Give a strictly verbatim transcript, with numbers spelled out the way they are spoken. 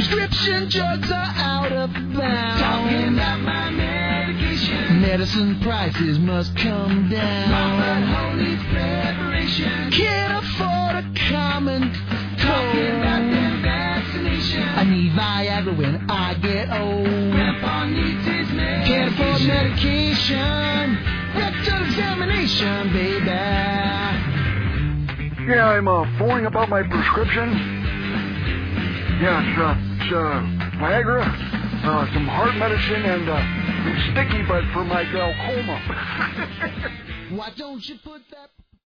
Prescription drugs are out of bounds. Talking about my medication. Medicine prices must come down. My butthole needs preparation. Can't afford a common cold. Talking about them vaccinations. I need Viagra when I get old. Grandpa needs his medication. Can't afford medication. Rectal examination, baby. Yeah, I'm uh, phoning about my prescription. Yeah, it's, uh, it's uh, Viagra, uh, some heart medicine, and uh, some sticky bud for my glaucoma. Why don't you put that...